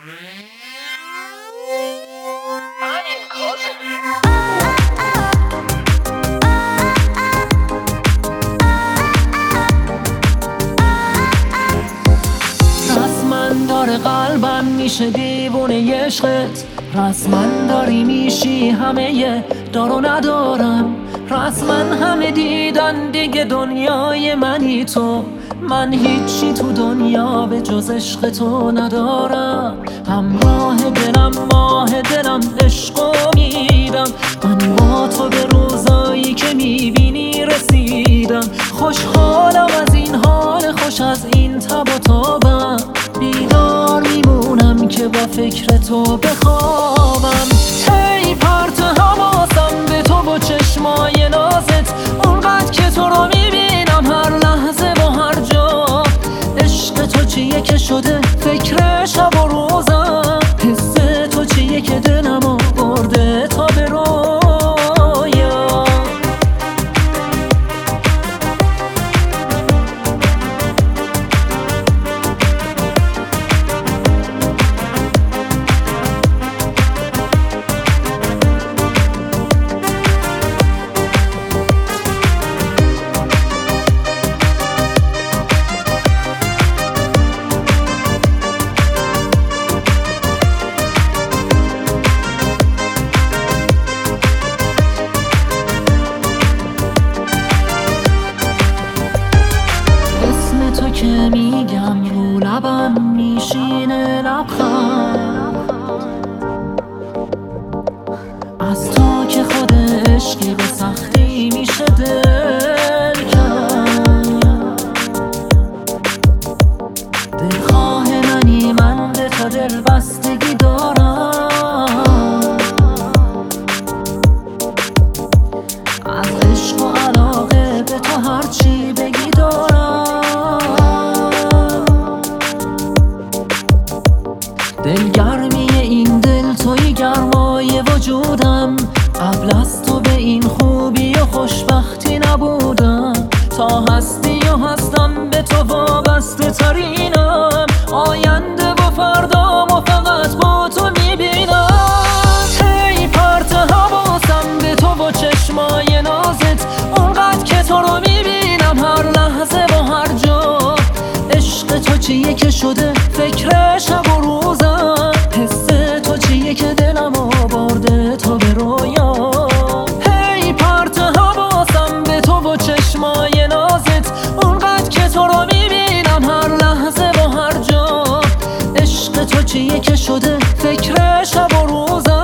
رسمن داره قلبم میشه دیوونه عشقت، رسمن داری میشی همه یه دار و ندارم، رسمن همه دیدن دیگه دنیای منی تو، من هیچی تو دنیا به جز عشق تو ندارم. همراه دلم ماه دلم عشقو میدم، من با تو به روزایی که میبینی رسیدم. خوشحالم از این حال خوش، از این تب و تابم، بیدار میمونم که با فکر تو بخوابم. هی پرت حواسم به تو و چشمای نازت، اونقدر که تو رو میبینم هر لحظه و هر جا. عشق تو چیه که شده فکر شب و روزم، حس تو چیه که دلمو برده تا به رویا. که میگم رو لبم میشینه لبخند، از تو که خود عشقی به سختی میشه دل کرد. دلخواه منی من به تو دل بستگی دارم، از عشق و علاقه به تو هرچی بگی دارم. دلگرمی این دل توی گرمای وجودم، قبل از تو به این خوبی و خوشبختی نبودم. تا هستی و هستم به تو وابسته ترینم، آینده و فردام و فقط با تو میبینم. هی پرت حواسم به تو و چشمای نازت، اونقدر که تو رو میبینم هر لحظه و هر جا. عشق تو چیه که شده فکر شب و روزم، حس تو چیه که دلمو برده تا به رویا. هی پرت حواسم به تو و چشمای نازت، اونقدر که تو رو میبینم هر لحظه و هر جا. عشق تو چیه که شده فکر شب و روزم.